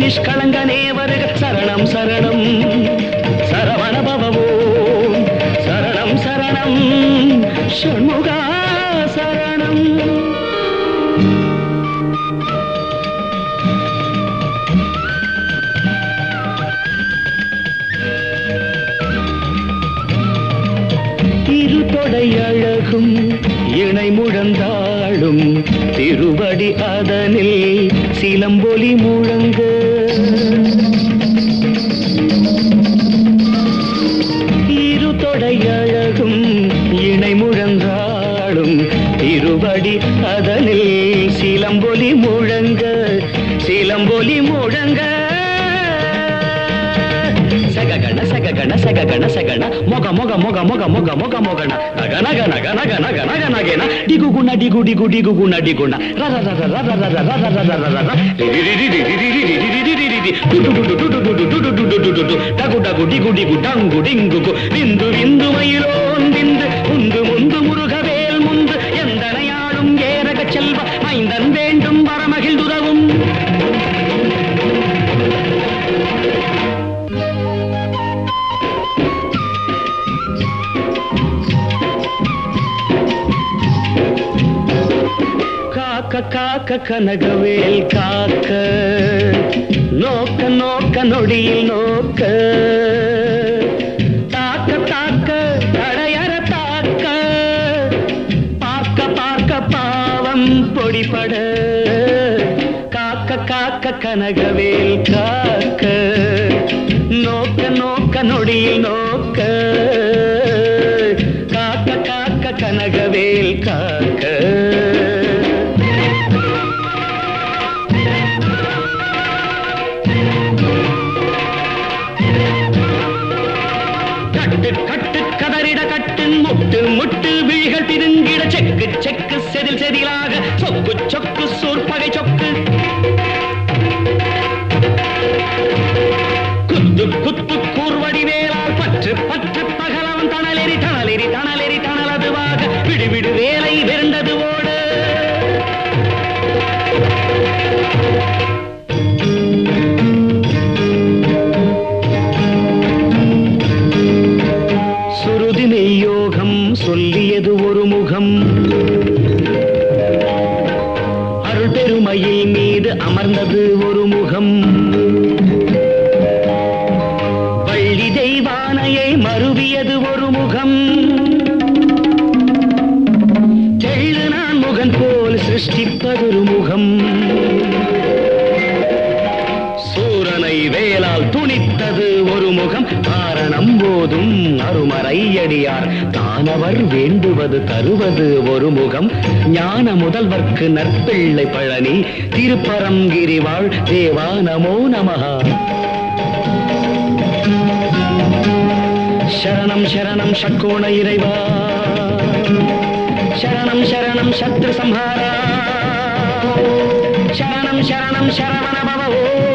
நிஷ்களங்கனே வருக சரணம் சரணம் சரவண பவவோ சரணம் சரணம் ஷண்முகா சரணம். திருத்தொடை அழகும் இணை முழந்தாளும் திருவடி அதனில் சிலம்பொலி முழங்க திருத்தொடை அழகும் இணை முழந்தாளும் திருவடி அதனில் சிலம்பொலி முழங்க சிலம்பொலி முழங்க சககண சககண சககண சகண மொக மொக மொக மொக மொக மொக மொகண நக நக நக நக நக நக நகேன டிகு குண டிகு டிகு டிகு குண டிகுண ர ர ர ர ர ர ர ர ர ர ர ர ரி ரி ரி ரி ரி ரி ரி ரி ரி ரி ரி டுடு டுடு டுடு டுடு டுடு டுடு டுடு டுடு டகு டகு டிகு டிகு டங்கு டிங்கு விந்து விந்து மயிலோன் விந்து முந்து முந்து முருகவேல் முந்து எந்தனையாளும் ஏரக செல்வ மைந்தன் வேண்டும் வரமகிழ்ந்துதவும். காக்க காக்க கனகவேல் காக்க நோக்க நோக்க நொடியில் நோக்க தாக்க தாக்க தடையற தாக்க பார்க்க பார்க்க பாவம் பொடிபட காக்க காக்க கனகவேல் காக்க நோக்க நோக்க நொடியில் நோக்க காக்க காக்க கனகவேல் காக்க. முட்டு முட்டு விழிகள் பிதுங்கிட செக்கு செக்கு செதில் செதிலாக சொக்கு சொக்கு சூர்பகை சொக்கு குத்து குத்து கூர்வடி வேளால் பற்று பற்று பகலவன் தணலெறி தணலெறி தணலெறி தணலதுவாக விடு விடு வேலை வெறுந்தது ஓடு. யோகம் சொல்லியது ஒரு முகம் அருள் பெருமையில் மீது அமர்ந்தது ஒரு முகம் வள்ளி தெய்வானையை மருவியது ஒரு முகம் தெள்ளு நான் முகன் போல் சிருஷ்டிப்பதொரு முகம் சூரனை வேளால் துணித்தது ஒரு முகம் காரணம் போதும் அருமறையடியார் தானவர் வேண்டுவது தருவது ஒரு முகம் ஞான முதல்வர்க்கு நற்பிள்ளை பழனி திருப்பரங்கிரி வாழ் தேவா நமோ நமஹா. சரணம் சரணம் ஷட்கோண இறைவா சரணம் சரணம் சத்ரு சம்ஹாரா சரணம் சரணம் சரவண பவ ஓ